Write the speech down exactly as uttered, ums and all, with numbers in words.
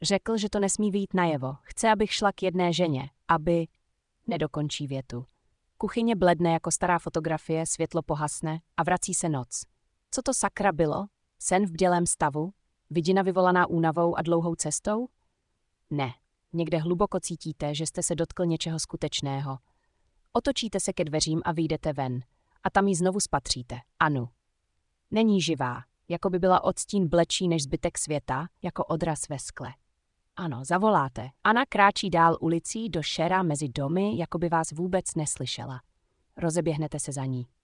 Řekl, že to nesmí vyjít najevo. Chce, abych šla k jedné ženě, aby... Nedokončí větu. Kuchyně bledne jako stará fotografie, světlo pohasne a vrací se noc. Co to sakra bylo? Sen v bdělém stavu? Vidina vyvolaná únavou a dlouhou cestou? Ne. Někde hluboko cítíte, že jste se dotkl něčeho skutečného. Otočíte se ke dveřím a vyjdete ven. A tam ji znovu spatříte. Anu. Není živá, jako by byla odstín blečí než zbytek světa, jako odraz ve skle. Ano, zavoláte. Anna kráčí dál ulicí do šera mezi domy, jako by vás vůbec neslyšela. Rozeběhnete se za ní.